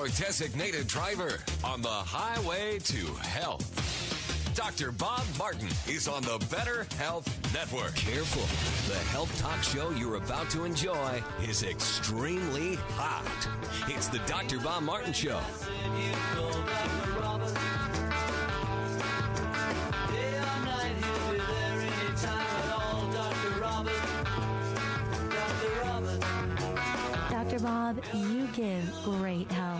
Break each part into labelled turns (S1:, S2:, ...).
S1: your designated driver on the highway to health. Dr. Bob Martin is on the Better Health Network. Careful. The health talk show you're about to enjoy is extremely hot. It's the Dr. Bob Martin Show.
S2: Dr. Bob, you give great help.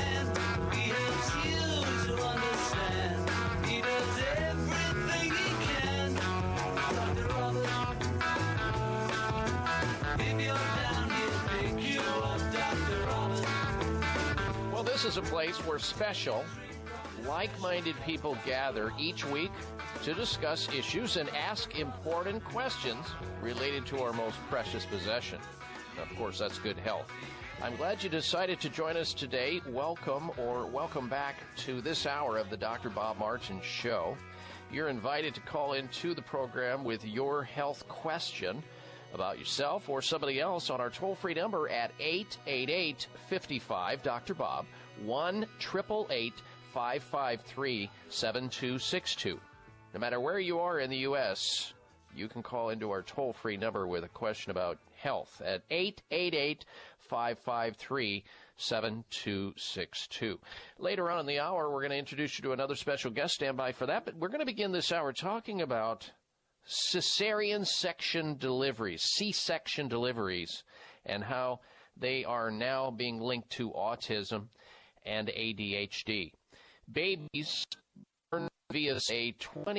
S3: Well, this is a place where special, like-minded people gather each week to discuss issues and ask important questions related to our most precious possession. Of course, that's good health. I'm glad you decided to join us today. Welcome back to this hour of the Dr. Bob Martin Show. You're invited to call into the program with your health question about yourself or somebody else on our toll-free number at 888-55-DR-BOB, 1-888-553-7262. No matter where you are in the U.S., you can call into our toll-free number with a question about health at 888-553-7262. Later on in the hour, we're going to introduce you to another special guest. Stand by for that. But we're going to begin this hour talking about cesarean section deliveries, C-section deliveries, and how they are now being linked to autism and ADHD. Babies born via a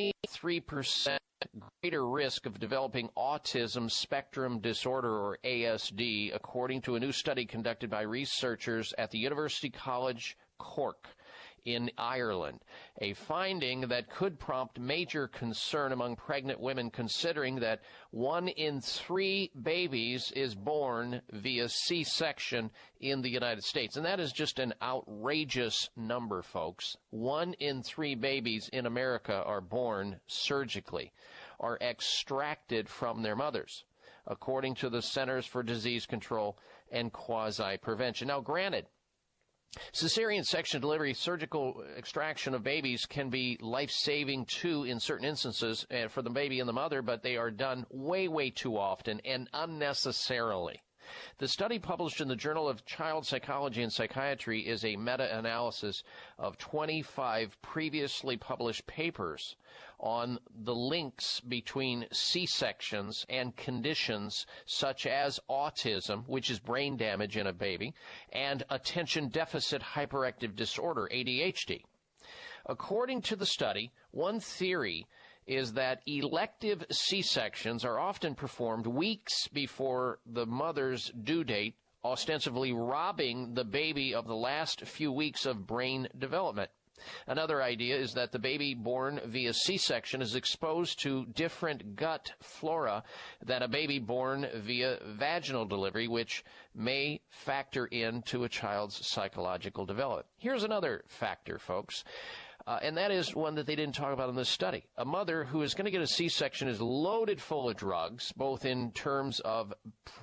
S3: 23% greater risk of developing autism spectrum disorder, or ASD, according to a new study conducted by researchers at the University College Cork in Ireland, a finding that could prompt major concern among pregnant women, considering that 1 in 3 babies is born via C-section in the United States. And that is just an outrageous number, folks. 1 in 3 babies in America are born surgically, are extracted from their mothers, according to the Centers for Disease Control and Quasi-Prevention. Now, granted, cesarean section delivery, surgical extraction of babies, can be life-saving too in certain instances for the baby and the mother, but they are done way, way too often and unnecessarily. The study published in the Journal of Child Psychology and Psychiatry is a meta-analysis of 25 previously published papers on the links between C-sections and conditions such as autism, which is brain damage in a baby, and attention deficit hyperactive disorder, ADHD. According to the study, one theory is that elective C-sections are often performed weeks before the mother's due date, ostensibly robbing the baby of the last few weeks of brain development. Another idea is that the baby born via C-section is exposed to different gut flora than a baby born via vaginal delivery, which may factor into a child's psychological development. Here's another factor, folks. And that is one that they didn't talk about in this study. A mother who is going to get a C-section is loaded full of drugs, both in terms of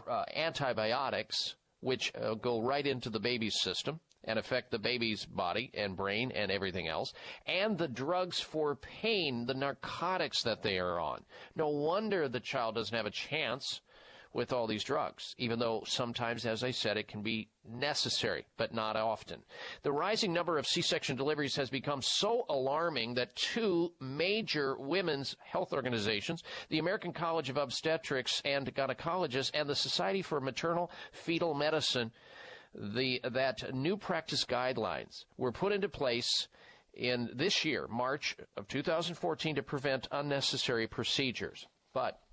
S3: antibiotics, which go right into the baby's system and affect the baby's body and brain and everything else, and the drugs for pain, the narcotics that they are on. No wonder the child doesn't have a chance with all these drugs, even though sometimes, as I said, it can be necessary, but not often. The rising number of C-section deliveries has become so alarming that 2 major women's health organizations, the American College of Obstetrics and Gynecologists and the Society for Maternal Fetal Medicine, that new practice guidelines were put into place in this year, March of 2014, to prevent unnecessary procedures. But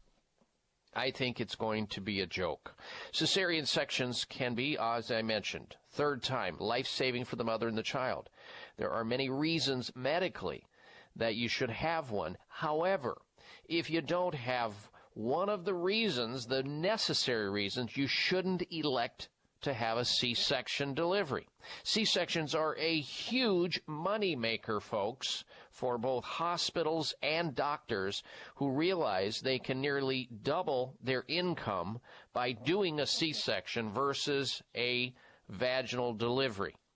S3: I think it's going to be a joke. Cesarean sections can be, as I mentioned, third time, life-saving for the mother and the child. There are many reasons medically that you should have one. However, if you don't have one of the reasons, the necessary reasons, you shouldn't elect to have a C-section delivery. C-sections are a huge moneymaker, folks, for both hospitals and doctors who realize they can nearly double their income by doing a C-section versus a vaginal delivery.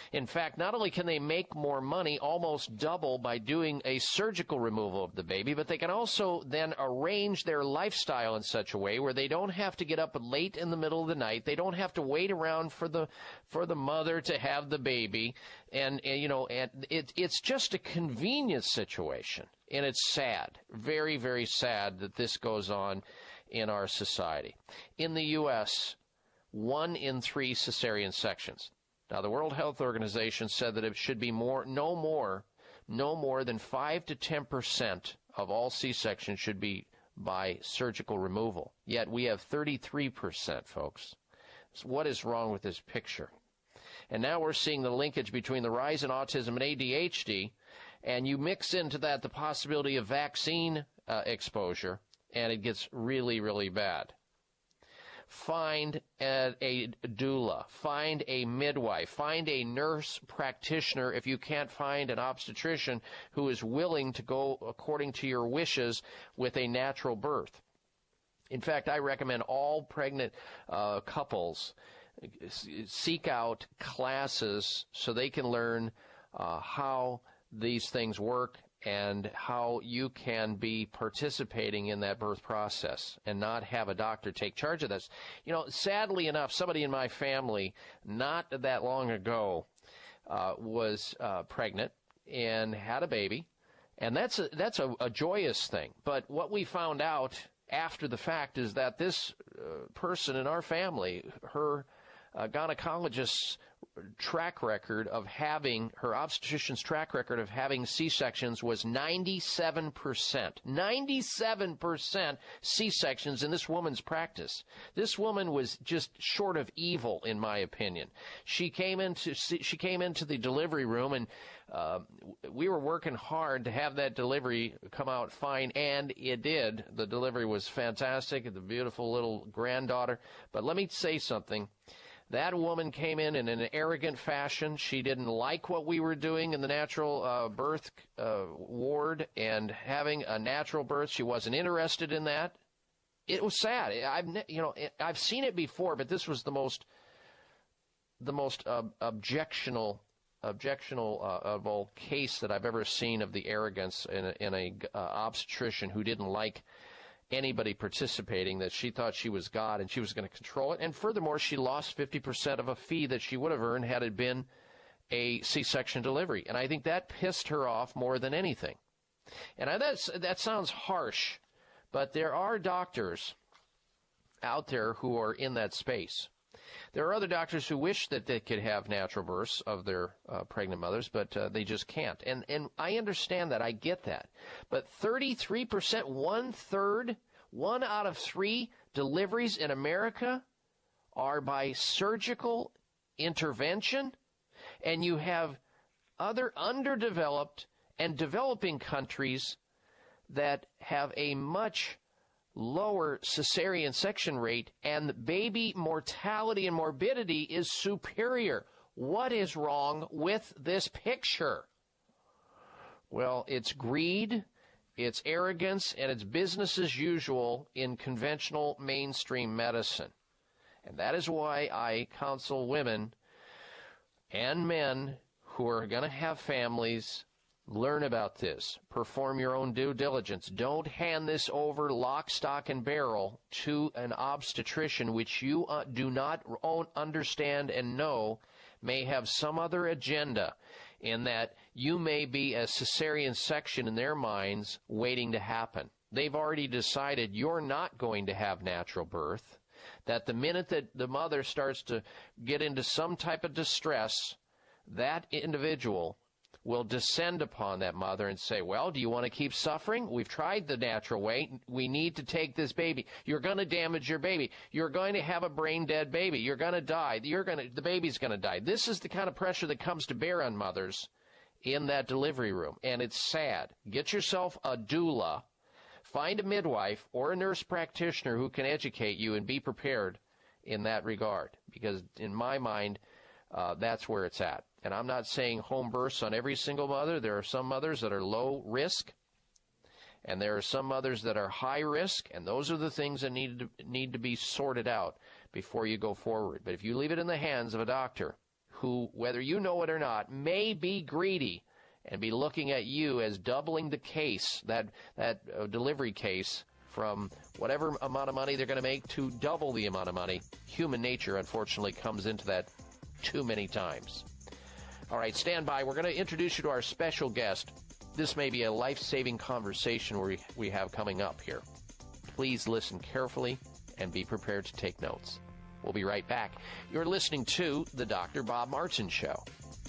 S3: In fact, not only can they make more money, almost double, by doing a surgical removal of the baby, but they can also then arrange their lifestyle in such a way where they don't have to get up late in the middle of the night. They don't have to wait around for the mother to have the baby. And it's just a convenient situation. And it's sad, very, very sad that this goes on in our society. In the U.S., 1 in 3 cesarean sections. Now, the World Health Organization said that it should be no more than 5 to 10% of all C-sections should be by surgical removal. Yet we have 33%, folks. So what is wrong with this picture? And now we're seeing the linkage between the rise in autism and ADHD, and you mix into that the possibility of vaccine exposure, and it gets really, really bad. Find a doula, find a midwife, find a nurse practitioner if you can't find an obstetrician who is willing to go according to your wishes with a natural birth. In fact, I recommend all pregnant couples seek out classes so they can learn how these things work and how you can be participating in that birth process and not have a doctor take charge of this. You know, sadly enough, somebody in my family not that long ago was pregnant and had a baby, and that's a joyous thing. But what we found out after the fact is that this person in our family, her gynecologist's track record of having, her obstetrician's track record of having C-sections was 97%. 97% C-sections in this woman's practice. This woman was just short of evil, in my opinion. She came into the delivery room, and we were working hard to have that delivery come out fine, and it did. The delivery was fantastic, the beautiful little granddaughter. But let me say something. That woman came in an arrogant fashion. She didn't like what we were doing in the natural birth ward and having a natural birth. She wasn't interested in that. It was sad. I've seen it before, but this was the most objectionable case that I've ever seen of the arrogance in a obstetrician who didn't like anybody participating, that she thought she was God and she was going to control it. And furthermore, she lost 50% of a fee that she would have earned had it been a C-section delivery. And I think that pissed her off more than anything. And that sounds harsh, but there are doctors out there who are in that space. There are other doctors who wish that they could have natural births of their pregnant mothers, but they just can't. And I understand that. I get that. But 33%, 1/3, 1 out of 3 deliveries in America are by surgical intervention. And you have other underdeveloped and developing countries that have a much lower cesarean section rate, and baby mortality and morbidity is superior. What is wrong with this picture? Well, it's greed, it's arrogance, and it's business as usual in conventional mainstream medicine. And that is why I counsel women and men who are going to have families, learn about this. Perform your own due diligence. Don't hand this over lock, stock, and barrel to an obstetrician which you do not understand and know may have some other agenda, in that you may be a cesarean section in their minds waiting to happen. They've already decided you're not going to have natural birth, that the minute that the mother starts to get into some type of distress, that individual will descend upon that mother and say, well, do you want to keep suffering? We've tried the natural way. We need to take this baby. You're going to damage your baby. You're going to have a brain-dead baby. You're going to die. The baby's going to die. This is the kind of pressure that comes to bear on mothers in that delivery room, and it's sad. Get yourself a doula. Find a midwife or a nurse practitioner who can educate you and be prepared in that regard, because in my mind, that's where it's at. And I'm not saying home births on every single mother. There are some mothers that are low risk, and there are some mothers that are high risk, and those are the things that need to be sorted out before you go forward. But if you leave it in the hands of a doctor who, whether you know it or not, may be greedy and be looking at you as doubling the case, that delivery case, from whatever amount of money they're going to make to double the amount of money. Human nature, unfortunately, comes into that too many times. All right, stand by. We're going to introduce you to our special guest. This may be a life-saving conversation we have coming up here. Please listen carefully and be prepared to take notes. We'll be right back. You're listening to The Dr. Bob Martin Show.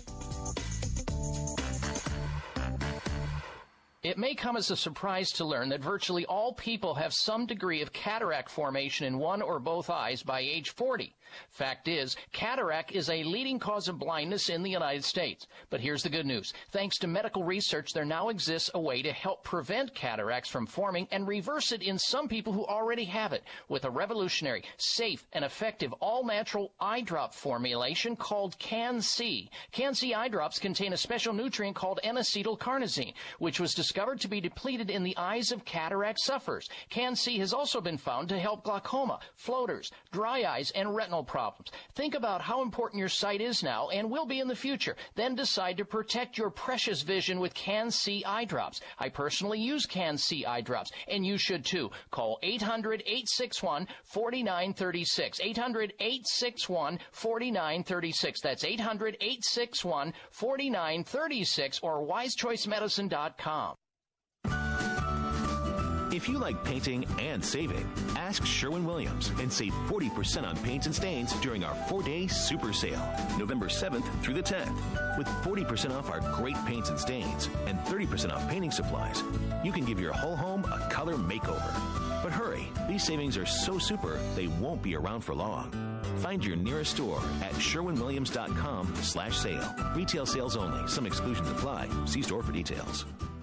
S3: It may come as a surprise to learn that virtually all people have some degree of cataract formation in one or both eyes by age 40. Fact is, cataract is a leading cause of blindness in the United States. But here's the good news. Thanks to medical research, there now exists a way to help prevent cataracts from forming and reverse it in some people who already have it with a revolutionary, safe, and effective all-natural eye drop formulation called Can-C. Can-C eye drops contain a special nutrient called N-acetylcarnosine, which was discovered to be depleted in the eyes of cataract sufferers. Can-C has also been found to help glaucoma, floaters, dry eyes, and retinal problems. Think about how important your sight is now and will be in the future. Then decide to protect your precious vision with Can-C eye drops. I personally use Can-C eye drops, and you should too. Call 800-861-4936. 800-861-4936. That's 800-861-4936 or wisechoicemedicine.com.
S4: If you like painting and saving, ask Sherwin-Williams and save 40% on paints and stains during our 4-day super sale, November 7th through the 10th. With 40% off our great paints and stains and 30% off painting supplies, you can give your whole home a color makeover. But hurry, these savings are so super, they won't be around for long. Find your nearest store at sherwinwilliams.com/sale. Retail sales only. Some exclusions apply. See store for details.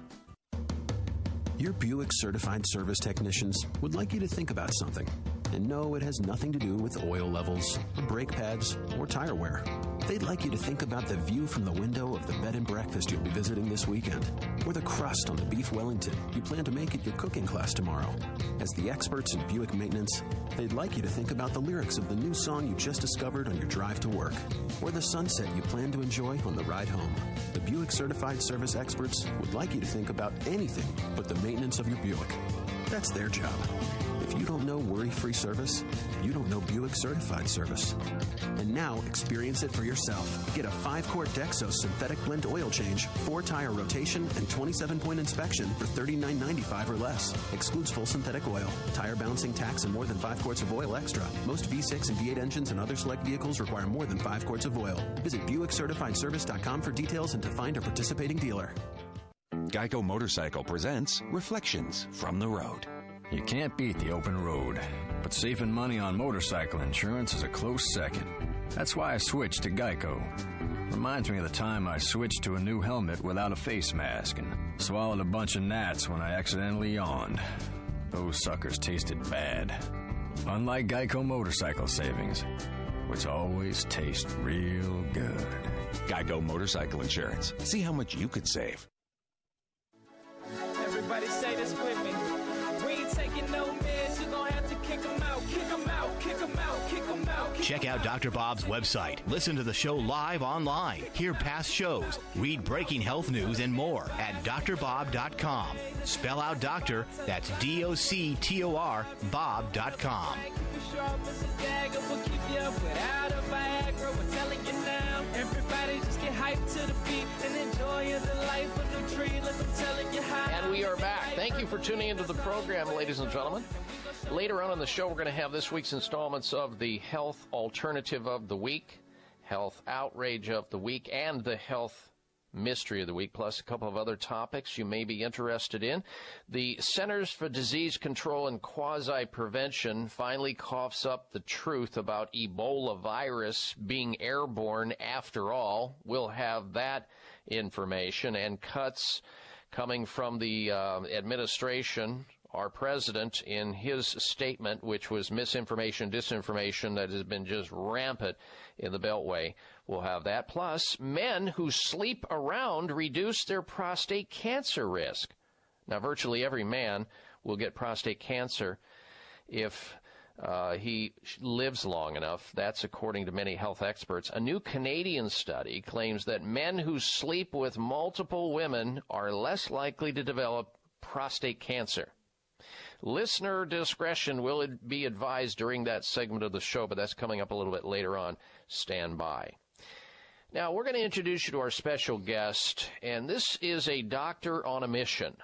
S5: Your Buick Certified Service Technicians would like you to think about something. And no, it has nothing to do with oil levels, brake pads, or tire wear. They'd like you to think about the view from the window of the bed and breakfast you'll be visiting this weekend, or the crust on the beef Wellington you plan to make at your cooking class tomorrow. As the experts in Buick maintenance, they'd like you to think about the lyrics of the new song you just discovered on your drive to work, or the sunset you plan to enjoy on the ride home. The Buick Certified Service experts would like you to think about anything but the maintenance of your Buick. That's their job. If you don't know worry-free service, you don't know Buick Certified Service. And now, experience it for yourself. Get a 5-quart Dexos synthetic blend oil change, 4-tire rotation, and 27-point inspection for $39.95 or less. Excludes full synthetic oil, tire bouncing tax, and more than 5 quarts of oil extra. Most V6 and V8 engines and other select vehicles require more than 5 quarts of oil. Visit BuickCertifiedService.com for details and to find a participating dealer.
S6: Geico Motorcycle presents Reflections from the Road.
S7: You can't beat the open road, but saving money on motorcycle insurance is a close second. That's why I switched to Geico. Reminds me of the time I switched to a new helmet without a face mask and swallowed a bunch of gnats when I accidentally yawned. Those suckers tasted bad. Unlike Geico motorcycle savings, which always taste real good.
S6: Geico Motorcycle Insurance. See how much you could save.
S8: Everybody say this with me. We ain't taking no meds. You're gonna have to kick them out, kick them out, kick them out, kick them out.
S9: Check out Dr. Bob's website. Listen to the show live online. Hear past shows. Read breaking health news and more at drbob.com. Spell out doctor. That's DOCTOR Bob.com.
S8: Everybody just get hyped to the beat and enjoy the life of the tree. Like I'm telling you how.
S3: And we are back. Thank you for tuning into the program, ladies and gentlemen. Later on in the show, we're going to have this week's installments of the Health Alternative of the Week, Health Outrage of the Week, and the Health Mystery of the Week, plus a couple of other topics you may be interested in. The Centers for Disease Control and Quasi-Prevention finally coughs up the truth about Ebola virus being airborne after all. We'll have that information and cuts coming from the administration. Our president, in his statement, which was misinformation, disinformation that has been just rampant in the Beltway, we'll have that. Plus, men who sleep around reduce their prostate cancer risk. Now, virtually every man will get prostate cancer if he lives long enough. That's according to many health experts. A new Canadian study claims that men who sleep with multiple women are less likely to develop prostate cancer. Listener discretion will be advised during that segment of the show, but that's coming up a little bit later on. Stand by. Now, we're going to introduce you to our special guest, and this is a doctor on a mission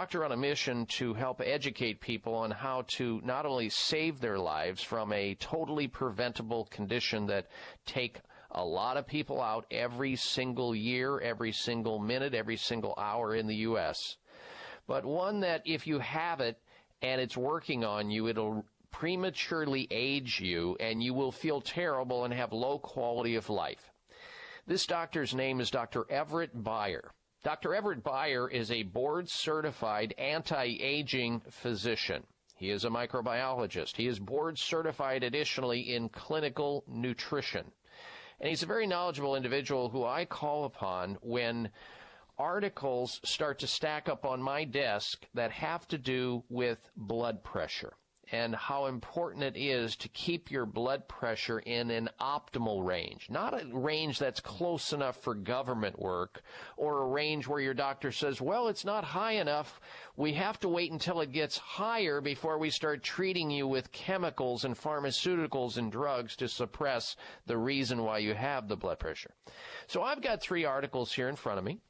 S3: to help educate people on how to not only save their lives from a totally preventable condition that take a lot of people out every single year, every single minute, every single hour in the U.S., but one that if you have it and it's working on you, it'll prematurely age you, and you will feel terrible and have low quality of life. This doctor's name is Dr. Everett Beyer. Dr. Everett Beyer is a board-certified anti-aging physician. He is a microbiologist. He is board-certified additionally in clinical nutrition. And he's a very knowledgeable individual who I call upon when articles start to stack up on my desk that have to do with blood pressure and how important it is to keep your blood pressure in an optimal range, not a range that's close enough for government work or a range where your doctor says, well, it's not high enough. We have to wait until it gets higher before we start treating you with chemicals and pharmaceuticals and drugs to suppress the reason why you have the blood pressure. So I've got 3 articles here in front of me.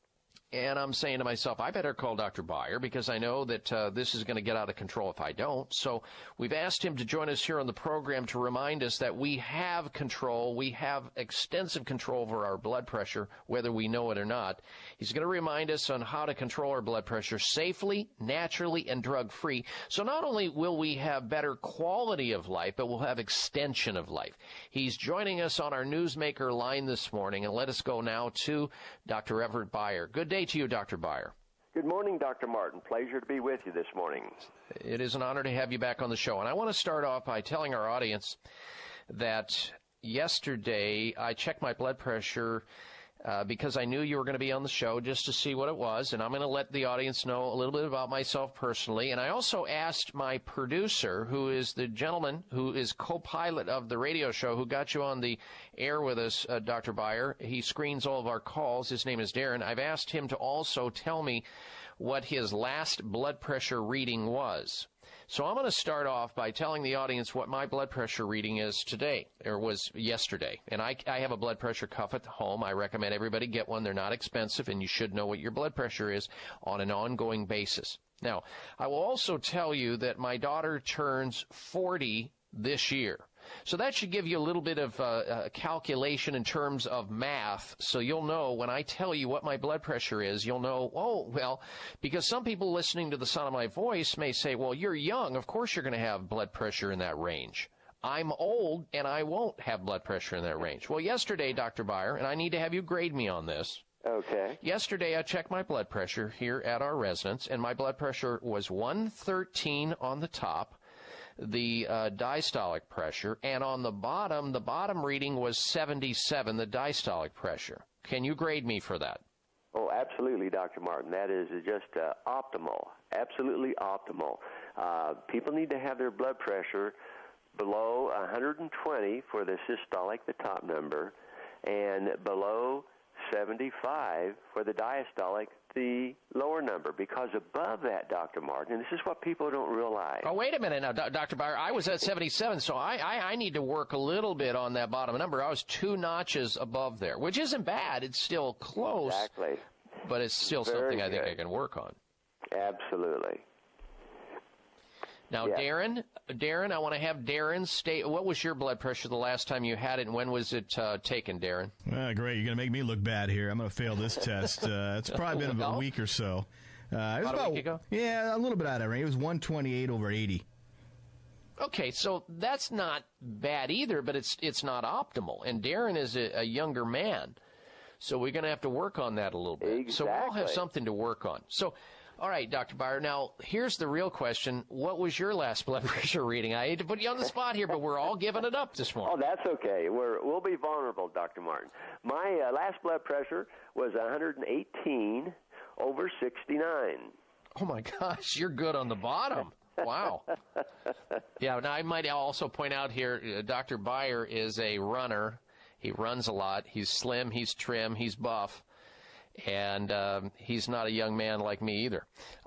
S3: And I'm saying to myself, I better call Dr. Beyer because I know that this is going to get out of control if I don't. So we've asked him to join us here on the program to remind us that we have control. We have extensive control over our blood pressure, whether we know it or not. He's going to remind us on how to control our blood pressure safely, naturally, and drug-free. So not only will we have better quality of life, but we'll have extension of life. He's joining us on our Newsmaker line this morning, and let us go now to Dr. Everett Beyer. Good day to you, Dr. Beyer.
S10: Good morning, Dr. Martin. Pleasure to be with you this morning.
S3: It is an honor to have you back on the show. And I want to start off by telling our audience that yesterday I checked my blood pressure because I knew you were going to be on the show just to see what it was. And I'm going to let the audience know a little bit about myself personally. And I also asked my producer, who is the gentleman who is co-pilot of the radio show, who got you on the air with us, Dr. Beyer. He screens all of our calls. His name is Darren. I've asked him to also tell me what his last blood pressure reading was. So I'm going to start off by telling the audience what my blood pressure reading is today, or was yesterday. And I have a blood pressure cuff at home. I recommend everybody get one. They're not expensive, and you should know what your blood pressure is on an ongoing basis. Now, I will also tell you that my daughter turns 40 this year. So that should give you a little bit of calculation in terms of math, so you'll know when I tell you what my blood pressure is, you'll know, oh, well, because some people listening to the sound of my voice may say, well, you're young, of course you're going to have blood pressure in that range. I'm old, and I won't have blood pressure in that range. Well, yesterday, Dr. Beyer, and I need to have you grade me on this.
S10: Okay.
S3: Yesterday, I checked my blood pressure here at our residence, and my blood pressure was 113 on the top. The diastolic pressure, and on the bottom reading was 77, the diastolic pressure. Can you grade me for that?
S10: Oh, absolutely, Dr. Martin. That is just optimal, absolutely optimal. People need to have their blood pressure below 120 for the systolic, the top number, and below 75 for the diastolic, the lower number, because above that, Dr. Martin, and this is what people don't realize.
S3: Oh, wait a minute now, Dr. Beyer. I was at 77, so I need to work a little bit on that bottom number. I was 2 notches above there, which isn't bad. It's still close.
S10: Exactly.
S3: But it's still
S10: Very
S3: something
S10: good.
S3: I think I can work on.
S10: Absolutely.
S3: Now,
S10: yes.
S3: Darren, I want to have Darren state, what was your blood pressure the last time you had it, and when was it taken, Darren?
S11: Great. You're going to make me look bad here. I'm going to fail this test. It's probably been about a week or so. It was
S3: about a week ago?
S11: Yeah, a little bit out of that range. It was 128 over 80.
S3: Okay, so that's not bad either, but it's not optimal. And Darren is a younger man, so we're going to have to work on that a little bit.
S10: Exactly.
S3: So we'll have something to work on. So, all right, Dr. Beyer, now here's the real question. What was your last blood pressure reading? I hate to put you on the spot here, but we're all giving it up this morning.
S10: Oh, that's okay. We'll be vulnerable, Dr. Martin. My last blood pressure was 118 over 69.
S3: Oh, my gosh, you're good on the bottom. Wow. Yeah, now I might also point out here, Dr. Beyer is a runner. He runs a lot. He's slim, he's trim, he's buff. And he's not a young man like me either.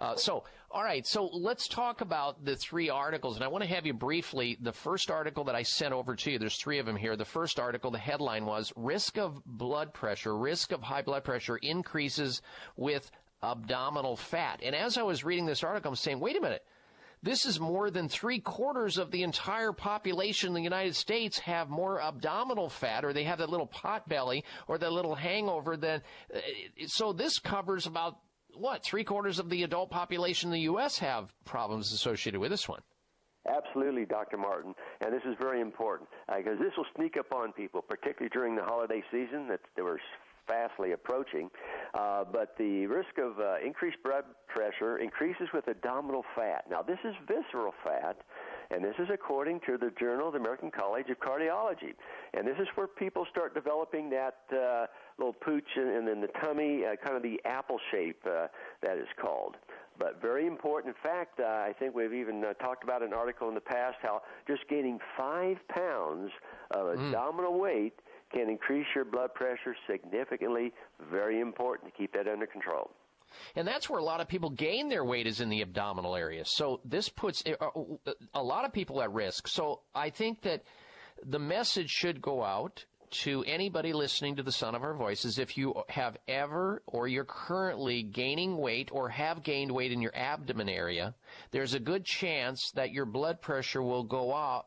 S3: All right, so let's talk about the 3 articles. And I want to have you briefly, the first article that I sent over to you, there's 3 of them here. The first article, the headline was, risk of high blood pressure increases with abdominal fat. And as I was reading this article, I'm saying, wait a minute. This is more than 3/4 of the entire population in the United States have more abdominal fat, or they have that little pot belly or that little hangover. So this covers about, 3/4 of the adult population in the U.S. have problems associated with this one.
S10: Absolutely, Dr. Martin, and this is very important because this will sneak up on people, particularly during the holiday season that we're fastly approaching. But the risk of increased blood pressure increases with abdominal fat. Now, this is visceral fat, and this is according to the Journal of the American College of Cardiology. And this is where people start developing that little pooch in the tummy, kind of the apple shape that is called. But very important. In fact, I think we've even talked about an article in the past how just gaining 5 pounds of abdominal weight can increase your blood pressure significantly. Very important to keep that under control.
S3: And that's where a lot of people gain their weight, is in the abdominal area. So this puts a lot of people at risk. So I think that the message should go out to anybody listening to the sound of our voices. If you have ever or you're currently gaining weight or have gained weight in your abdomen area, there's a good chance that your blood pressure will go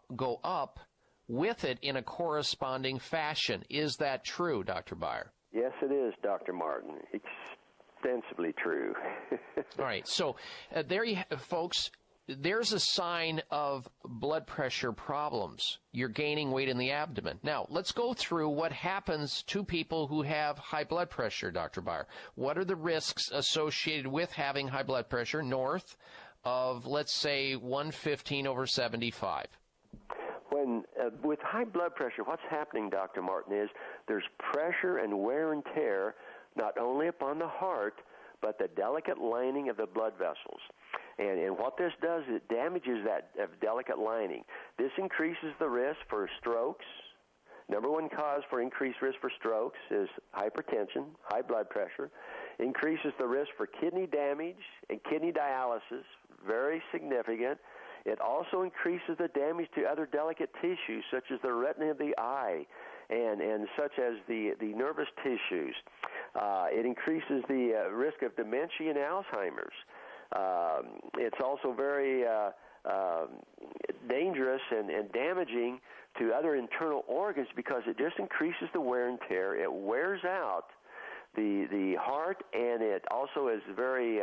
S3: up with it in a corresponding fashion. Is that true, Dr. Beyer?
S10: Yes, it is, Dr. Martin. Extensively true.
S3: All right. So there you have, folks. There's a sign of blood pressure problems. You're gaining weight in the abdomen. Now, let's go through what happens to people who have high blood pressure, Dr. Beyer. What are the risks associated with having high blood pressure north of, let's say, 115/75?
S10: With high blood pressure, what's happening, Dr. Martin, is there's pressure and wear and tear not only upon the heart, but the delicate lining of the blood vessels. And what this does, it damages that delicate lining. This increases the risk for strokes. Number one cause for increased risk for strokes is hypertension, high blood pressure. Increases the risk for kidney damage and kidney dialysis, very significant. It also increases the damage to other delicate tissues, such as the retina of the eye and such as the nervous tissues. It increases the risk of dementia and Alzheimer's. It's also very dangerous and damaging to other internal organs because it just increases the wear and tear. It wears out the heart, and it also is very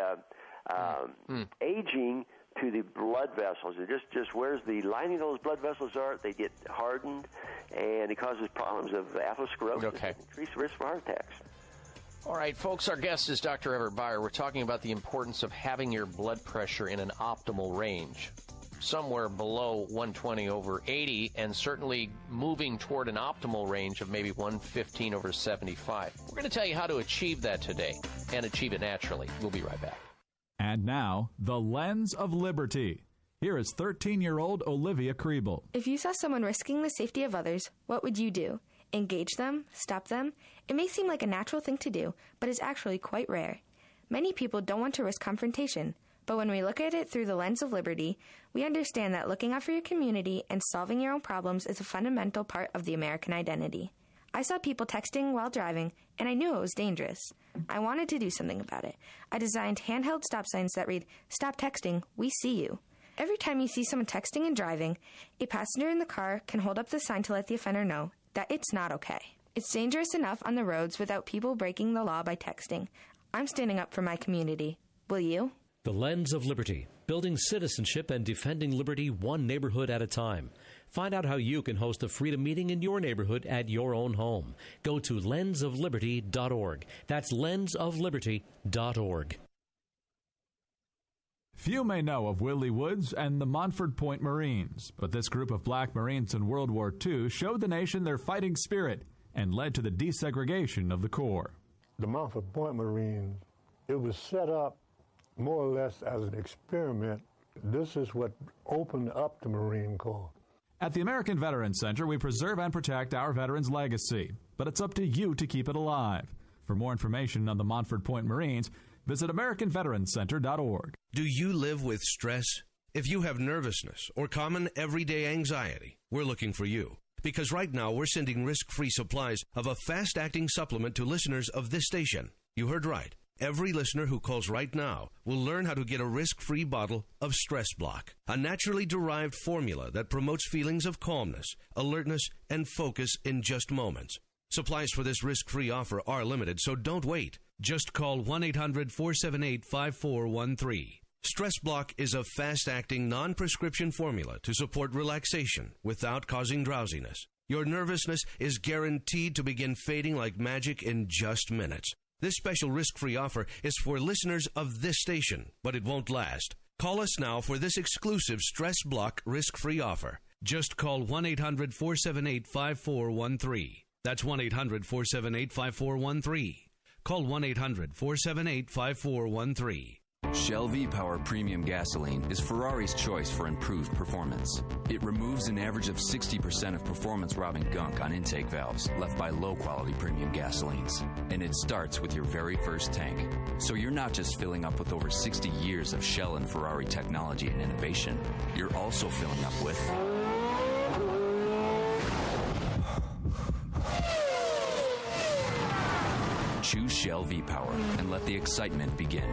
S10: aging to the blood vessels. It just wears the lining of those blood vessels are, they get hardened, and it causes problems of atherosclerosis and increased risk for heart attacks.
S3: All right, folks, our guest is Dr. Everett Beyer. We're talking about the importance of having your blood pressure in an optimal range, somewhere below 120/80, and certainly moving toward an optimal range of maybe 115/75. We're going to tell you how to achieve that today and achieve it naturally. We'll be right back.
S12: And now, The Lens of Liberty. Here is 13-year-old Olivia Kriebel.
S13: If you saw someone risking the safety of others, what would you do? Engage them? Stop them? It may seem like a natural thing to do, but is actually quite rare. Many people don't want to risk confrontation, but when we look at it through the lens of liberty, we understand that looking out for your community and solving your own problems is a fundamental part of the American identity. I saw people texting while driving, and I knew it was dangerous. I wanted to do something about it. I designed handheld stop signs that read, "Stop texting, we see you." Every time you see someone texting and driving, a passenger in the car can hold up the sign to let the offender know that it's not okay. It's dangerous enough on the roads without people breaking the law by texting. I'm standing up for my community. Will you?
S14: The Lens of Liberty, building citizenship and defending liberty one neighborhood at a time. Find out how you can host a freedom meeting in your neighborhood at your own home. Go to lensofliberty.org. That's lensofliberty.org.
S12: Few may know of Willie Woods and the Montford Point Marines, but this group of black Marines in World War II showed the nation their fighting spirit and led to the desegregation of the Corps.
S15: The Montford Point Marines, it was set up more or less as an experiment This is what opened up the Marine Corps.
S12: At the American Veterans Center, we preserve and protect our veterans' legacy, but it's up to you to keep it alive. For more information on the Montford Point Marines, visit AmericanVeteransCenter.org.
S16: Do you live with stress? If you have nervousness or common everyday anxiety, we're looking for you. Because right now we're sending risk-free supplies of a fast-acting supplement to listeners of this station. You heard right. Every listener who calls right now will learn how to get a risk-free bottle of Stress Block, a naturally derived formula that promotes feelings of calmness, alertness, and focus in just moments. Supplies for this risk-free offer are limited, so don't wait. Just call 1-800-478-5413. Stress Block is a fast-acting, non-prescription formula to support relaxation without causing drowsiness. Your nervousness is guaranteed to begin fading like magic in just minutes. This special risk-free offer is for listeners of this station, but it won't last. Call us now for this exclusive Stress Block risk-free offer. Just call 1-800-478-5413. That's 1-800-478-5413. Call 1-800-478-5413.
S17: Shell V-Power Premium Gasoline is Ferrari's choice for improved performance. It removes an average of 60% of performance-robbing gunk on intake valves left by low-quality premium gasolines. And it starts with your very first tank. So you're not just filling up with over 60 years of Shell and Ferrari technology and innovation. You're also filling up with... Choose Shell V-Power and let the excitement begin.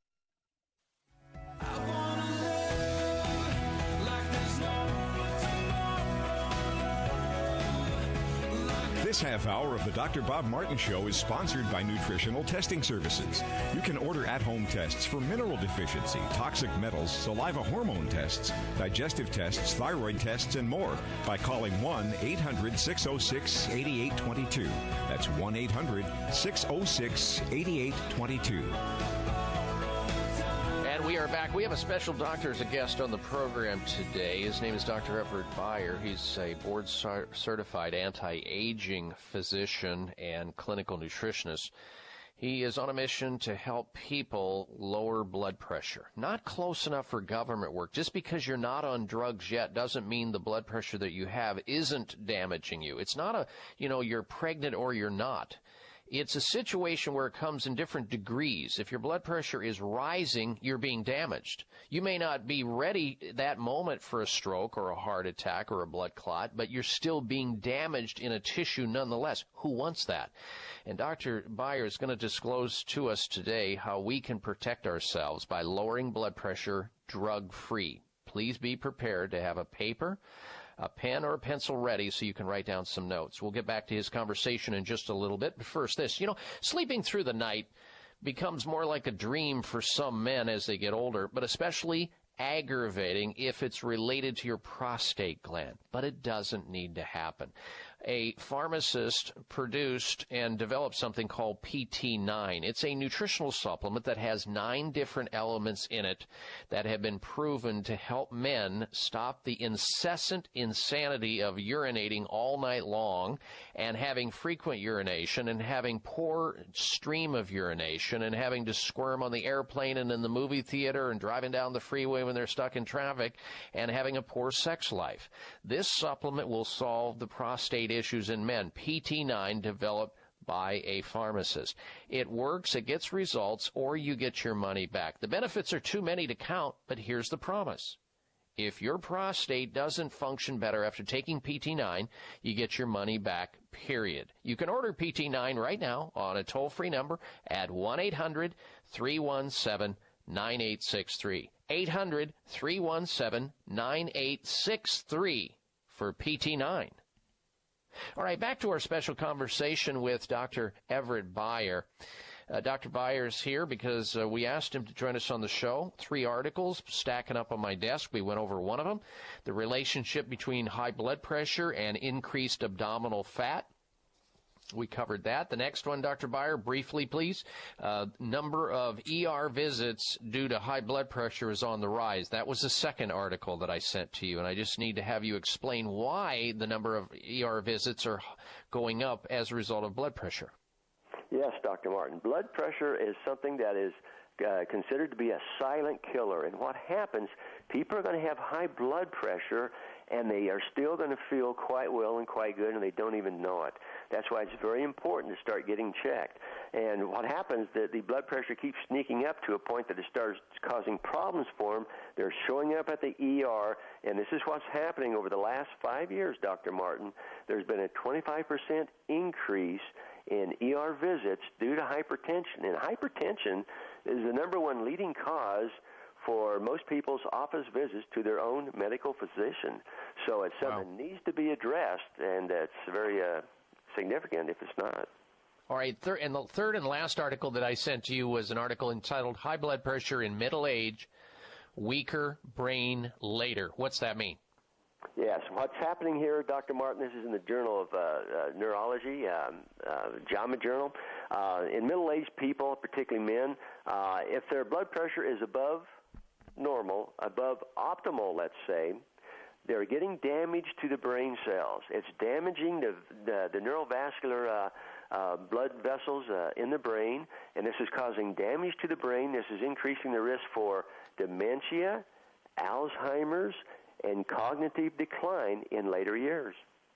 S6: This half hour of the Dr. Bob Martin Show is sponsored by Nutritional Testing Services. You can order at-home tests for mineral deficiency, toxic metals, saliva hormone tests, digestive tests, thyroid tests, and more by calling 1-800-606-8822. That's 1-800-606-8822.
S3: We are back. We have a special doctor as a guest on the program today. His name is Dr. Everett Beyer. He's a board-certified anti-aging physician and clinical nutritionist. He is on a mission to help people lower blood pressure. Not close enough for government work. Just because you're not on drugs yet doesn't mean the blood pressure that you have isn't damaging you. It's not you're pregnant or you're not. It's a situation where it comes in different degrees. If your blood pressure is rising, you're being damaged. You may not be ready that moment for a stroke or a heart attack or a blood clot, but you're still being damaged in a tissue nonetheless. Who wants that? And Dr. Beyer is going to disclose to us today how we can protect ourselves by lowering blood pressure drug-free. Please be prepared to have a paper, a pen or a pencil ready so you can write down some notes. We'll get back to his conversation in just a little bit. But first, this. Sleeping through the night becomes more like a dream for some men as they get older, but especially aggravating if it's related to your prostate gland. But it doesn't need to happen. A pharmacist produced and developed something called PT9. It's a nutritional supplement that has 9 different elements in it that have been proven to help men stop the incessant insanity of urinating all night long and having frequent urination and having poor stream of urination and having to squirm on the airplane and in the movie theater and driving down the freeway when they're stuck in traffic and having a poor sex life. This supplement will solve the prostate issues in men. PT9 developed by a pharmacist. It works, it gets results, or you get your money back. The benefits are too many to count, but here's the promise. If your prostate doesn't function better after taking PT9, you get your money back, period. You can order PT9 right now on a toll-free number at 1-800-317-9863. 800-317-9863 for PT9. All right, back to our special conversation with Dr. Everett Beyer. Dr. Beyer is here because we asked him to join us on the show. 3 articles stacking up on my desk. We went over one of them, the relationship between high blood pressure and increased abdominal fat. We covered that. The next one, Dr. Beyer, briefly, please. Number of ER visits due to high blood pressure is on the rise. That was the second article that I sent to you, and I just need to have you explain why the number of ER visits are going up as a result of blood pressure.
S10: Yes, Dr. Martin. Blood pressure is something that is considered to be a silent killer. And what happens, people are going to have high blood pressure, and they are still going to feel quite well and quite good, and they don't even know it. That's why it's very important to start getting checked. And what happens, that the blood pressure keeps sneaking up to a point that it starts causing problems for them. They're showing up at the ER, and this is what's happening over the last 5 years, Dr. Martin. There's been a 25% increase in ER visits due to hypertension. And hypertension is the number one leading cause for most people's office visits to their own medical physician. So it's something that needs to be addressed, and it's very significant if it's not.
S3: All right, and the third and last article that I sent to you was an article entitled High Blood Pressure in Middle Age, Weaker Brain Later. What's that mean?
S10: Yes, what's happening here, Dr. Martin, this is in the Journal of Neurology, JAMA Journal. In middle-aged people, particularly men, if their blood pressure is above normal, above optimal, let's say, they're getting damage to the brain cells. It's damaging the neurovascular blood vessels in the brain, and this is causing damage to the brain. This is increasing the risk for dementia, Alzheimer's, and cognitive decline in later years.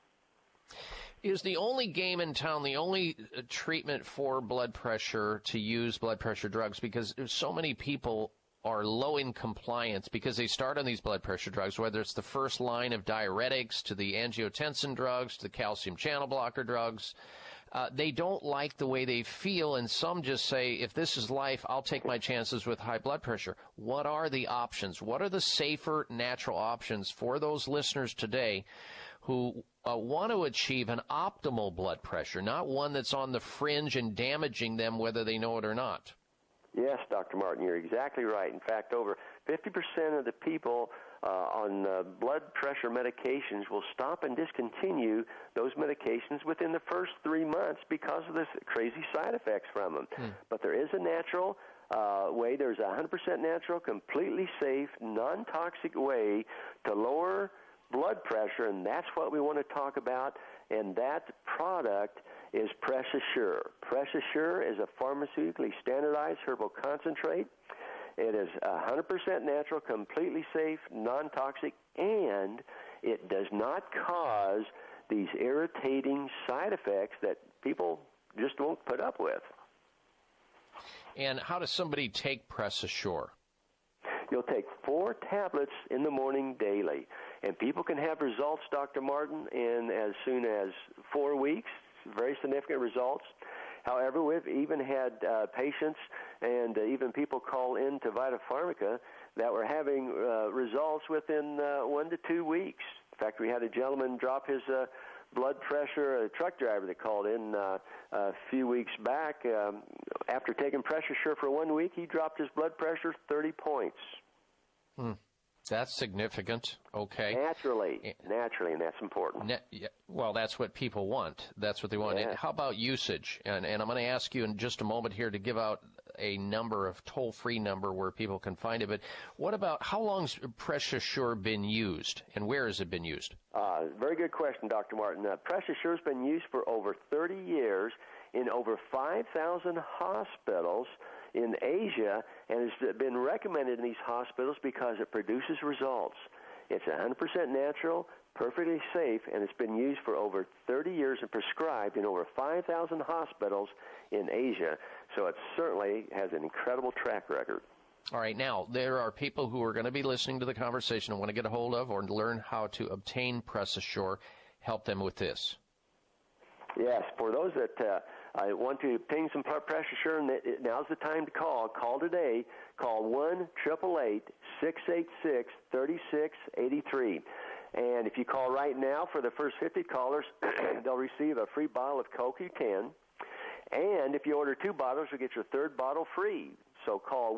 S3: Is the only game in town, the only treatment for blood pressure to use blood pressure drugs? Because so many people are low in compliance because they start on these blood pressure drugs, whether it's the first line of diuretics to the angiotensin drugs to the calcium channel blocker drugs. They don't like the way they feel, and some just say, if this is life, I'll take my chances with high blood pressure. What are the options? What are the safer, natural options for those listeners today who want to achieve an optimal blood pressure, not one that's on the fringe and damaging them whether they know it or not?
S10: Yes, Dr. Martin, you're exactly right. In fact, over 50% of the people on blood pressure medications will stop and discontinue those medications within the first 3 months because of this crazy side effects from them. But there is a natural way. There's a 100% natural, completely safe, non-toxic way to lower blood pressure, and that's what we want to talk about, and that product is PressAssure. PressAssure is a pharmaceutically standardized herbal concentrate. It is 100% natural, completely safe, non-toxic, and it does not cause these irritating side effects that people just won't put up with.
S3: And how does somebody take PressAssure?
S10: You'll take 4 tablets in the morning daily, and people can have results, Dr. Martin, in as soon as 4 weeks, very significant results. However, we've even had patients and even people call in to Vita Pharmaca that were having results within 1 to 2 weeks. In fact, we had a gentleman drop his blood pressure, a truck driver that called in a few weeks back. After taking PressAssure for 1 week, he dropped his blood pressure 30 points.
S3: That's significant. Okay.
S10: Naturally, and that's important.
S3: Well, that's what people want. That's what they want.
S10: Yeah.
S3: And how about usage? And I'm going to ask you in just a moment here to give out a number, of toll-free number where people can find it. But what about, how long's PressAssure been used, and where has it been used?
S10: Very good question, Dr. Martin. PressAssure's been used for over 30 years in over 5,000 hospitals in Asia, and has been recommended in these hospitals because it produces results. It's 100% natural, perfectly safe, and it's been used for over 30 years and prescribed in over 5,000 hospitals in Asia. So it certainly has an incredible track record.
S3: All right. Now, there are people who are going to be listening to the conversation and want to get a hold of or learn how to obtain PressAssure. Help them with this.
S10: Yes. For those that I want to obtain some PressAssure, and now's the time to call. Call today. Call 1-888-686-3683. And if you call right now, for the first 50 callers, they'll receive a free bottle of CoQ10. And if you order 2 bottles, you'll get your 3rd bottle free. So call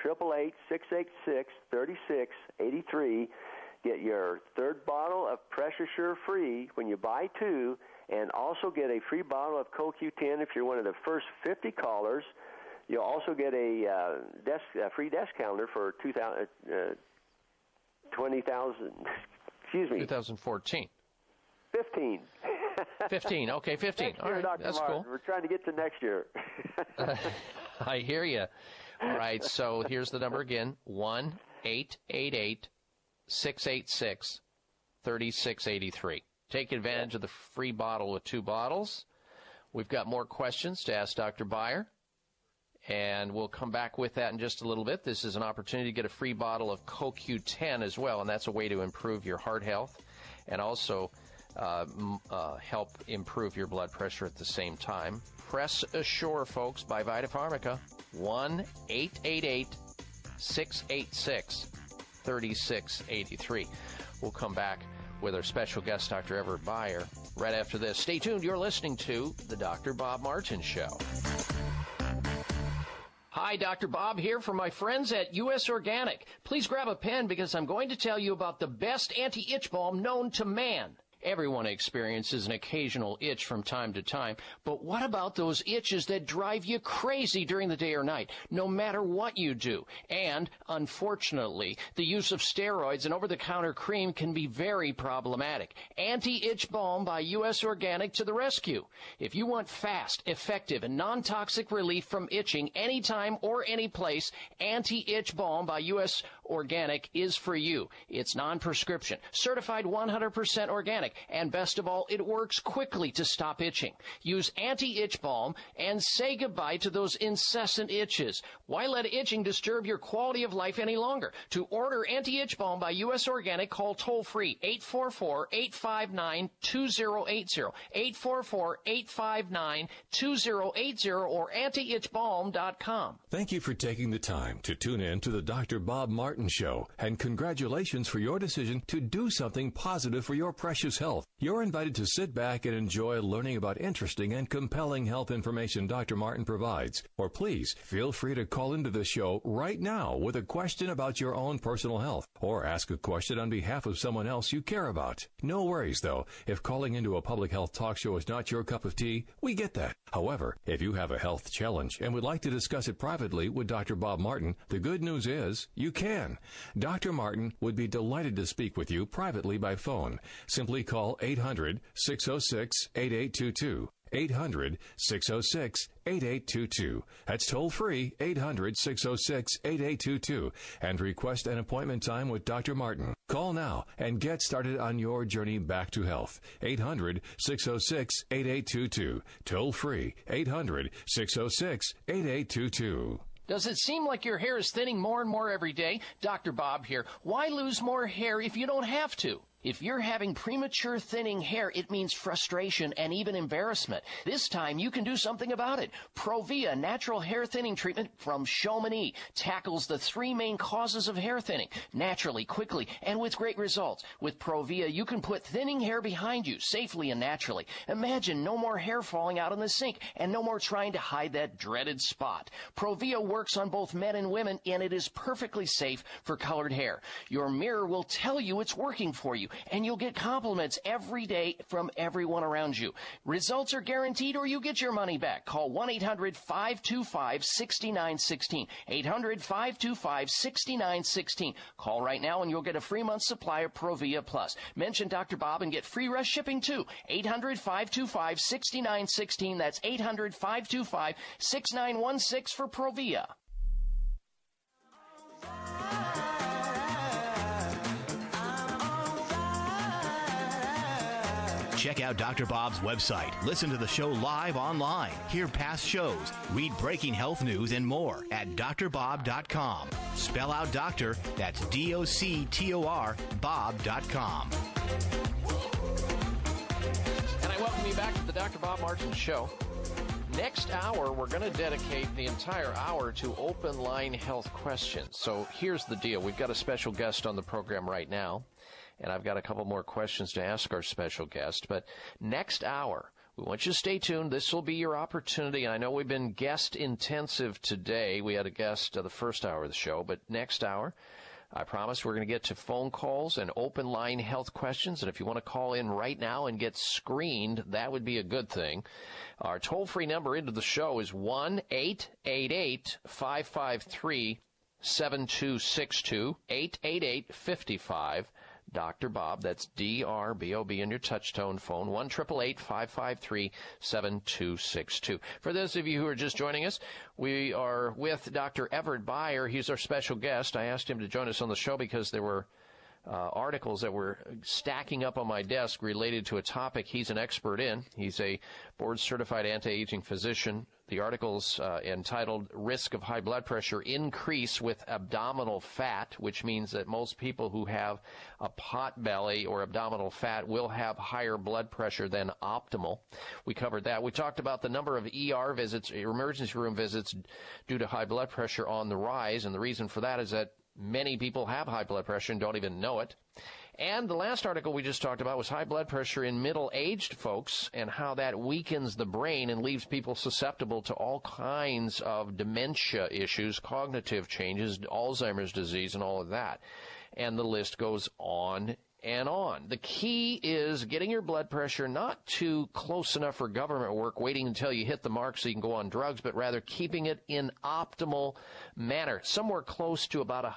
S10: 1-888-686-3683. Get your 3rd bottle of PressAssure free when you buy 2, and also get a free bottle of CoQ10 if you're one of the first 50 callers. You'll also get a free desk calendar for 20,000. Excuse me.
S3: 2014.
S10: 15.
S3: 15. Okay, 15.
S10: Next year,
S3: all right,
S10: Dr.
S3: that's
S10: Martin.
S3: cool.
S10: We're trying to get to next year.
S3: I hear you. All right, so here's the number again, 1-888-686-3683. Take advantage of the free bottle with 2 bottles. We've got more questions to ask Dr. Beyer, and we'll come back with that in just a little bit. This is an opportunity to get a free bottle of CoQ10 as well, and that's a way to improve your heart health and also help improve your blood pressure at the same time. Press Assure, folks, by Vita Pharmaca. 1-888-686-3683. We'll come back with our special guest, Dr. Everett Beyer, right after this. Stay tuned. You're listening to The Dr. Bob Martin Show. Hi, Dr. Bob here for my friends at U.S. Organic. Please grab a pen because I'm going to tell you about the best anti-itch balm known to man. Everyone experiences an occasional itch from time to time, but what about those itches that drive you crazy during the day or night, no matter what you do? And, unfortunately, the use of steroids and over-the-counter cream can be very problematic. Anti-Itch Balm by U.S. Organic to the rescue. If you want fast, effective, and non-toxic relief from itching anytime or any place, Anti-Itch Balm by U.S. Organic is for you. It's non-prescription, certified 100% organic, and best of all, it works quickly to stop itching. Use Anti-Itch Balm and say goodbye to those incessant itches. Why let itching disturb your quality of life any longer? To order Anti-Itch Balm by U.S. Organic, call toll-free 844-859-2080, 844-859-2080, or antiitchbalm.com.
S18: Thank you for taking the time to tune in to the Dr. Bob Martin Show, and congratulations for your decision to do something positive for your precious health. You're invited to sit back and enjoy learning about interesting and compelling health information Dr. Martin provides. Or please feel free to call into the show right now with a question about your own personal health, or ask a question on behalf of someone else you care about. No worries, though. If calling into a public health talk show is not your cup of tea, we get that. However, if you have a health challenge and would like to discuss it privately with Dr. Bob Martin, the good news is you can. Dr. Martin would be delighted to speak with you privately by phone. Simply call 800-606-8822. 800-606-8822. That's toll-free, 800-606-8822, and request an appointment time with Dr. Martin. Call now and get started on your journey back to health. 800-606-8822. Toll-free, 800-606-8822.
S3: Does it seem like your hair is thinning more and more every day? Dr. Bob here. Why lose more hair if you don't have to? If you're having premature thinning hair, it means frustration and even embarrassment. This time, you can do something about it. Provia natural hair thinning treatment from Chamonix tackles the 3 main causes of hair thinning naturally, quickly, and with great results. With Provia, you can put thinning hair behind you safely and naturally. Imagine no more hair falling out in the sink and no more trying to hide that dreaded spot. Provia works on both men and women, and it is perfectly safe for colored hair. Your mirror will tell you it's working for you, and you'll get compliments every day from everyone around you. Results are guaranteed, or you get your money back. Call 1-800-525-6916. 800-525-6916. Call right now, and you'll get a free month supply of Provia Plus. Mention Dr. Bob and get free rush shipping, too. 800-525-6916. That's 800-525-6916 for Provia.
S9: Check out Dr. Bob's website. Listen to the show live online. Hear past shows. Read breaking health news and more at drbob.com. Spell out doctor. That's DOCTOR Bob.com.
S3: And I welcome you back to the Dr. Bob Martin Show. Next hour, we're going to dedicate the entire hour to open line health questions. So here's the deal. We've got a special guest on the program right now, and I've got a couple more questions to ask our special guest. But next hour, we want you to stay tuned. This will be your opportunity. I know we've been guest intensive today. We had a guest the first hour of the show, but next hour, I promise we're going to get to phone calls and open line health questions. And if you want to call in right now and get screened, that would be a good thing. Our toll-free number into the show is 1-888-553-7262, 888-55 Dr. Bob. That's DRBOB in your touch-tone phone, 1-888-553-7262. For those of you who are just joining us, we are with Dr. Everett Beyer. He's our special guest. I asked him to join us on the show because there were articles that were stacking up on my desk related to a topic he's an expert in. He's a board-certified anti-aging physician. The article's entitled Risk of High Blood Pressure Increase with Abdominal Fat, which means that most people who have a pot belly or abdominal fat will have higher blood pressure than optimal. We covered that. We talked about the number of ER visits, emergency room visits, due to high blood pressure on the rise, and the reason for that is that many people have high blood pressure and don't even know it. And the last article we just talked about was high blood pressure in middle-aged folks and how that weakens the brain and leaves people susceptible to all kinds of dementia issues, cognitive changes, Alzheimer's disease, and all of that. And the list goes on and on. The key is getting your blood pressure not too close enough for government work, waiting until you hit the mark so you can go on drugs, but rather keeping it in optimal manner, somewhere close to about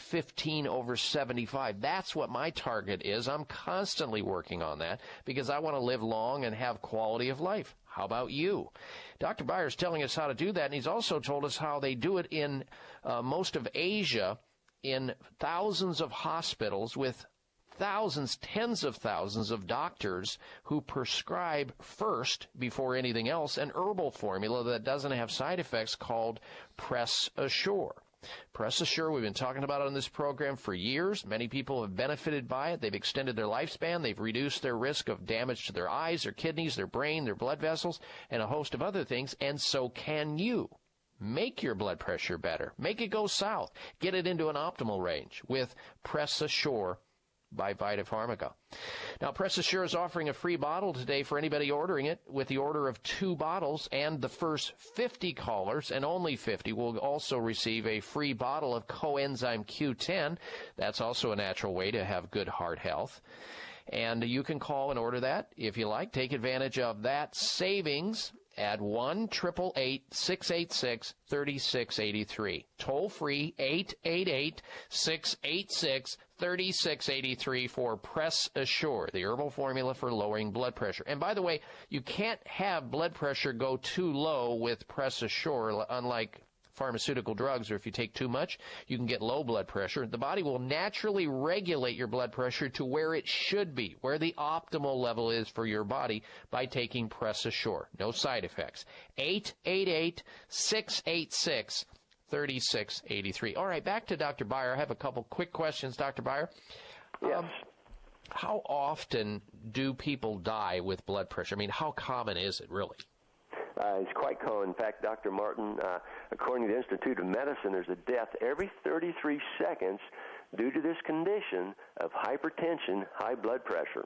S3: 115/75. That's what my target is. I'm constantly working on that because I want to live long and have quality of life. How about you? Dr. Beyer is telling us how to do that, and he's also told us how they do it in most of Asia in thousands of hospitals with thousands, tens of thousands of doctors who prescribe first, before anything else, an herbal formula that doesn't have side effects called Press Assure. Press Assure, we've been talking about it on this program for years. Many people have benefited by it. They've extended their lifespan. They've reduced their risk of damage to their eyes, their kidneys, their brain, their blood vessels, and a host of other things, and so can you. Make your blood pressure better. Make it go south. Get it into an optimal range with Press Assure by Vita Pharmaca. Now, Press Assure is offering a free bottle today for anybody ordering it with the order of 2 bottles, and the first 50 callers, and only 50, will also receive a free bottle of Coenzyme Q10. That's also a natural way to have good heart health. And you can call and order that if you like. Take advantage of that savings at 1-888-686-3683. Toll free 888-686-3683 for Press Assure, the herbal formula for lowering blood pressure. And by the way, you can't have blood pressure go too low with Press Assure, unlike pharmaceutical drugs, or if you take too much, you can get low blood pressure. The body will naturally regulate your blood pressure to where it should be, where the optimal level is for your body, by taking Press Assure. No side effects. 888-686-3683. All right, back to Dr. Beyer. I have a couple quick questions, Dr. Beyer.
S10: Yes.
S3: How often do people die with blood pressure? I mean, how common is it, really?
S10: It's quite common. In fact, Dr. Martin, according to the Institute of Medicine, there's a death every 33 seconds due to this condition of hypertension, high blood pressure.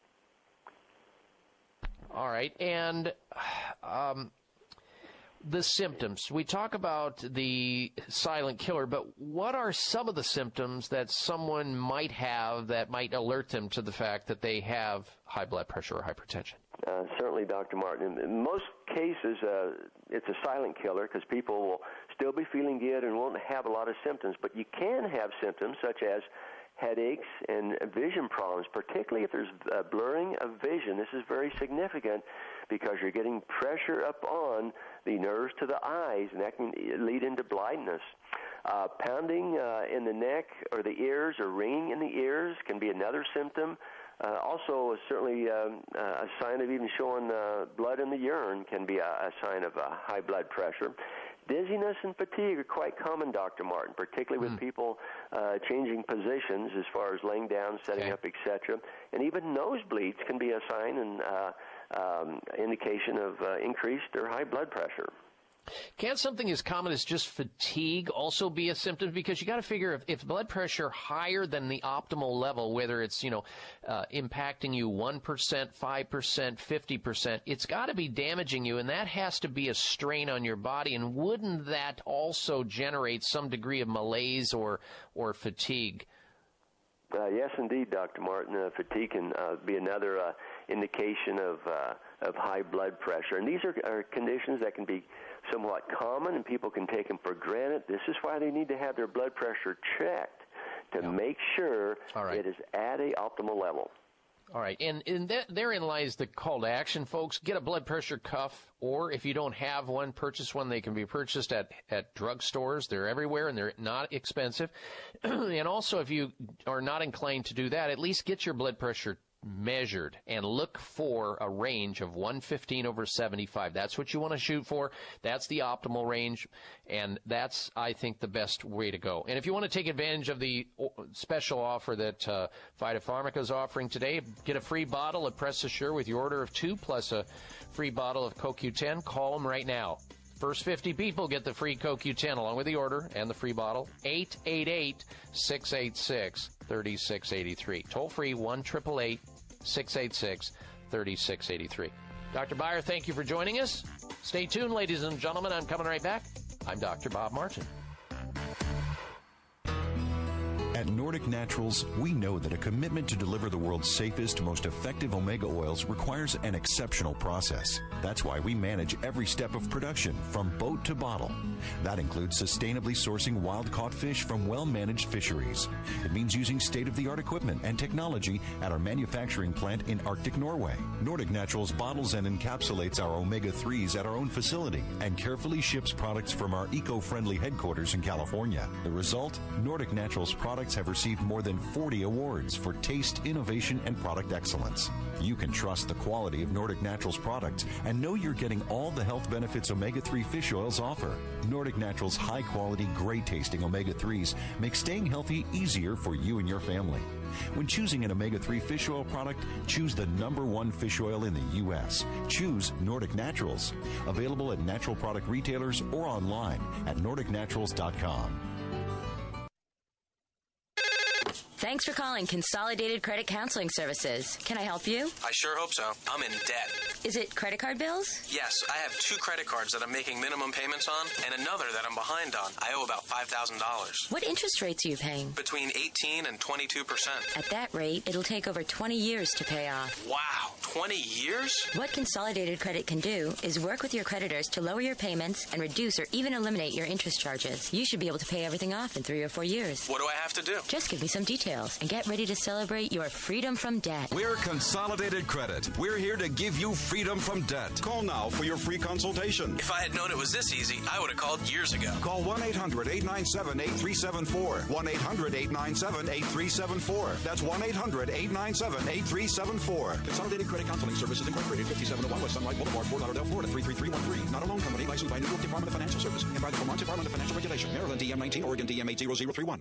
S3: All right. And the symptoms. We talk about the silent killer, but what are some of the symptoms that someone might have that might alert them to the fact that they have high blood pressure or hypertension?
S10: Certainly, Dr. Martin. In most cases, it's a silent killer because people will still be feeling good and won't have a lot of symptoms. But you can have symptoms such as headaches and vision problems, particularly if there's blurring of vision. This is very significant because you're getting pressure up on the nerves to the eyes, and that can lead into blindness. Pounding in the neck or the ears or ringing in the ears can be another symptom. Also, certainly a sign of even showing blood in the urine can be a sign of high blood pressure. Dizziness and fatigue are quite common, Dr. Martin, particularly with people changing positions as far as laying down, setting up, etc. And even nosebleeds can be a sign and indication of increased or high blood pressure.
S3: Can something as common as just fatigue also be a symptom? Because you got to figure if blood pressure higher than the optimal level, whether it's, impacting you 1%, 5%, 50%, it's got to be damaging you, and that has to be a strain on your body. And wouldn't that also generate some degree of malaise or fatigue?
S10: Yes, indeed, Dr. Martin. Fatigue can be another indication of high blood pressure. And these are conditions that can be somewhat common, and people can take them for granted. This is why they need to have their blood pressure checked to make sure it is at a optimal level.
S3: All right, and therein lies the call to action, folks. Get a blood pressure cuff, or if you don't have one, purchase one. They can be purchased at drugstores. They're everywhere, and they're not expensive. And also, if you are not inclined to do that, at least get your blood pressure measured and look for a range of 115/75. That's what you want to shoot for. That's the optimal range, and that's, I think, the best way to go. And if you want to take advantage of the special offer that Phytopharmaka is offering today, get a free bottle of Press Assure with your order of 2 plus a free bottle of CoQ10. Call them right now. First 50 people get the free CoQ10 along with the order and the free bottle. 888-686-3683. Toll free 1-888-686-3683. Dr. Beyer, thank you for joining us. Stay tuned, ladies and gentlemen. I'm coming right back. I'm Dr. Bob Martin.
S6: At Nordic Naturals, we know that a commitment to deliver the world's safest, most effective omega oils requires an exceptional process. That's why we manage every step of production, from boat to bottle. That includes sustainably sourcing wild-caught fish from well-managed fisheries. It means using state-of-the-art equipment and technology at our manufacturing plant in Arctic Norway. Nordic Naturals bottles and encapsulates our omega-3s at our own facility and carefully ships products from our eco-friendly headquarters in California. The result? Nordic Naturals products have received more than 40 awards for taste, innovation, and product excellence. You can trust the quality of Nordic Naturals products and know you're getting all the health benefits omega-3 fish oils offer. Nordic Naturals' high-quality, great-tasting omega-3s make staying healthy easier for you and your family. When choosing an omega-3 fish oil product, choose the #1 fish oil in the U.S. Choose Nordic Naturals. Available at natural product retailers or online at NordicNaturals.com.
S19: Thanks for calling Consolidated Credit Counseling Services. Can I help you?
S20: I sure hope so. I'm in debt.
S19: Is it credit card bills?
S20: Yes, I have 2 credit cards that I'm making minimum payments on and another that I'm behind on. I owe about $5,000.
S19: What interest rates are you paying?
S20: Between 18 and 22%.
S19: At that rate, it'll take over 20 years to pay off.
S20: Wow, 20 years?
S19: What Consolidated Credit can do is work with your creditors to lower your payments and reduce or even eliminate your interest charges. You should be able to pay everything off in 3 or 4 years.
S20: What do I have to do?
S19: Just give me some details and get ready to celebrate your freedom from debt.
S21: We're Consolidated Credit. We're here to give you freedom from debt. Call now for your free consultation.
S20: If I had known it was this easy, I would have called years ago.
S21: Call 1-800-897-8374. 1-800-897-8374. That's 1-800-897-8374. Consolidated Credit Counseling Services Incorporated, 5701 West Sunlight Boulevard, Fort Lauderdale, Florida, 33313. Not a loan company licensed by New York Department of Financial Services and by the Vermont Department of Financial Regulation. Maryland DM 19, Oregon DM 80031.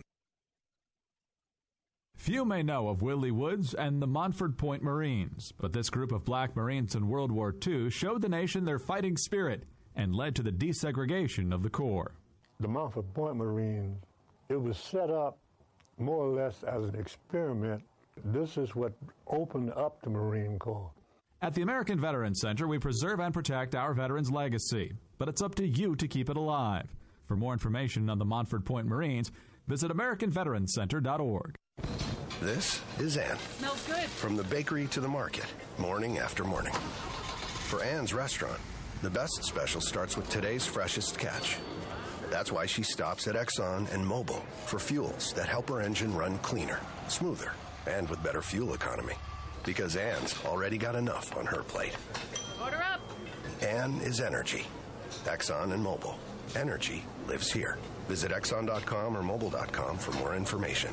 S12: Few may know of Willie Woods and the Montford Point Marines, but this group of black Marines in World War II showed the nation their fighting spirit and led to the desegregation of the Corps.
S15: The Montford Point Marines, it was set up more or less as an experiment. This is what opened up the Marine Corps.
S12: At the American Veterans Center, we preserve and protect our veterans' legacy, but it's up to you to keep it alive. For more information on the Montford Point Marines, visit AmericanVeteransCenter.org.
S22: This is Ann.
S23: Smells good.
S22: From the bakery to the market, morning after morning. For Ann's restaurant, the best special starts with today's freshest catch. That's why she stops at Exxon and Mobil for fuels that help her engine run cleaner, smoother, and with better fuel economy. Because Ann's already got enough on her plate.
S23: Order up.
S22: Ann is energy. Exxon and Mobil. Energy lives here. Visit Exxon.com or Mobil.com for more information.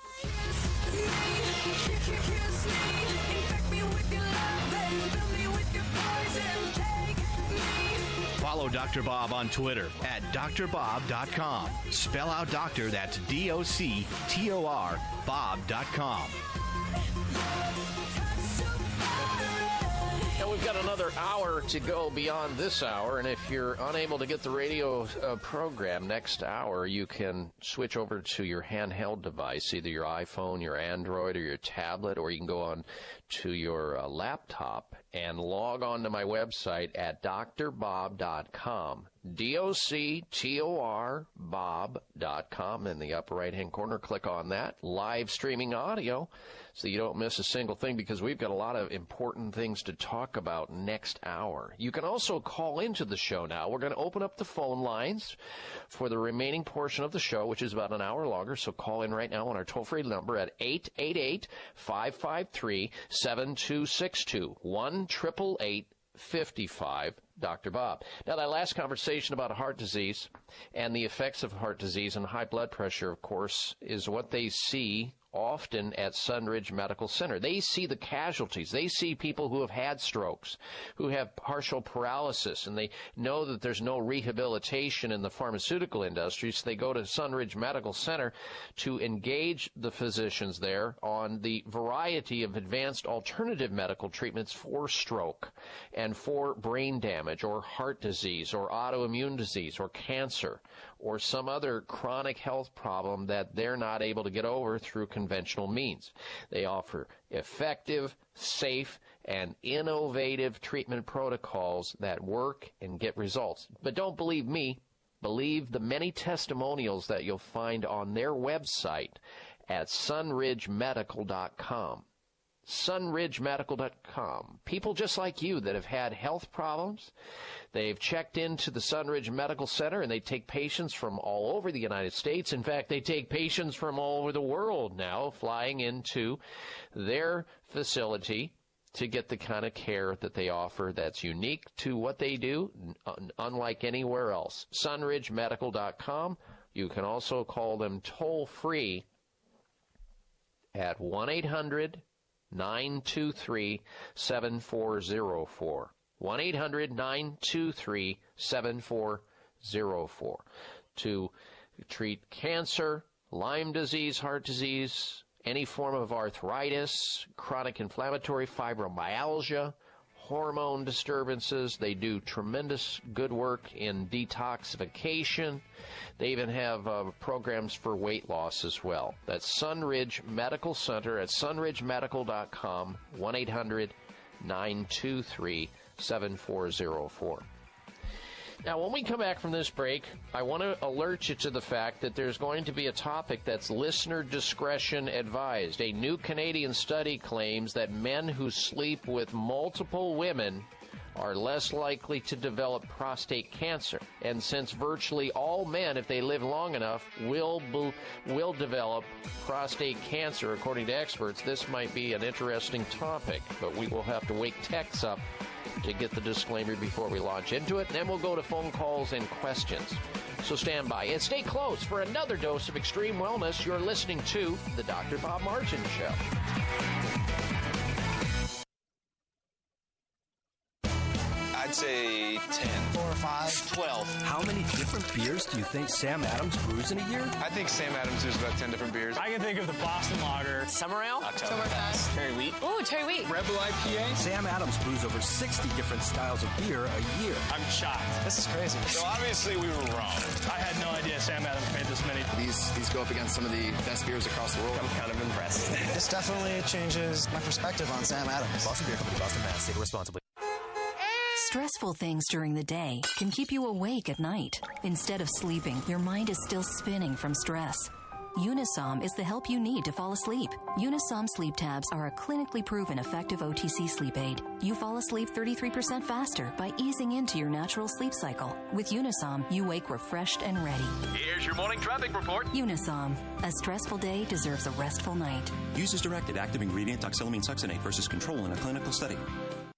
S9: Follow Dr. Bob on Twitter at drbob.com. Spell out doctor, that's DOCTOR, Bob.com.
S3: And we've got another hour to go beyond this hour, and if you're unable to get the radio program next hour, you can switch over to your handheld device, either your iPhone, your Android, or your tablet, or you can go on to your laptop and log on to my website at drbob.com. DOCTOR Bob.com. In the upper right-hand corner, click on that. Live streaming audio so you don't miss a single thing, because we've got a lot of important things to talk about next hour. You can also call into the show now. We're going to open up the phone lines for the remaining portion of the show, which is about an hour longer, so call in right now on our toll-free number at 888-553-7262, 1-888-55 Dr. Bob. Now, that last conversation about heart disease and the effects of heart disease and high blood pressure, of course, is what they see often at Sunridge Medical Center. They see the casualties. They see people who have had strokes, who have partial paralysis, and they know that there's no rehabilitation in the pharmaceutical industry, so they go to Sunridge Medical Center to engage the physicians there on the variety of advanced alternative medical treatments for stroke and for brain damage or heart disease or autoimmune disease or cancer or some other chronic health problem that they're not able to get over through conventional means. They offer effective, safe, and innovative treatment protocols that work and get results. But don't believe me. Believe the many testimonials that you'll find on their website at sunridgemedical.com. sunridgemedical.com. People just like you that have had health problems. They've checked into the Sunridge Medical Center, and they take patients from all over the United States. In fact, they take patients from all over the world now, flying into their facility to get the kind of care that they offer that's unique to what they do, unlike anywhere else. sunridgemedical.com. You can also call them toll-free at 1-800-923-7404. 1-800-923-7404 to treat cancer, Lyme disease, heart disease, any form of arthritis, chronic inflammatory fibromyalgia, hormone disturbances. They do tremendous good work in detoxification. They even have programs for weight loss as well. That's Sunridge Medical Center at sunridgemedical.com, 1-800-923-7404. Now, when we come back from this break, I want to alert you to the fact that there's going to be a topic that's listener discretion advised. A new Canadian study claims that men who sleep with multiple women are less likely to develop prostate cancer. And since virtually all men, if they live long enough, will develop prostate cancer, according to experts, this might be an interesting topic. But we will have to wake Tex up to get the disclaimer before we launch into it, and then we'll go to phone calls and questions. So stand by and stay close for another dose of extreme wellness. You're listening to The Dr. Bob Martin Show.
S1: I'd say 10. 4 or 5. 12.
S2: How many different beers do you think Sam Adams brews in a year?
S1: I think Sam Adams brews about 10 different beers.
S23: I can think of the Boston Lager, Summer Ale,
S1: Oktoberfest, Cherry Wheat.
S23: Ooh, Cherry Wheat.
S1: Rebel IPA.
S2: Sam Adams brews over 60 different styles of beer a year.
S23: I'm shocked. This is crazy.
S1: So obviously we were wrong.
S23: I had no idea Sam Adams made this many.
S1: These go up against some of the best beers across the world. I'm kind of impressed.
S24: This definitely changes my perspective on Sam Adams.
S2: Boston Beer Company, Boston, Mass. Take it responsibly.
S25: Stressful things during the day can keep you awake at night. Instead of sleeping, your mind is still spinning from stress. Unisom is the help you need to fall asleep. Unisom sleep tabs are a clinically proven effective OTC sleep aid. You fall asleep 33% faster by easing into your natural sleep cycle. With Unisom, you wake refreshed and ready.
S26: Here's your morning traffic report.
S25: Unisom. A stressful day deserves a restful night.
S27: Use as directed. Active ingredient oxylamine succinate versus control in a clinical study.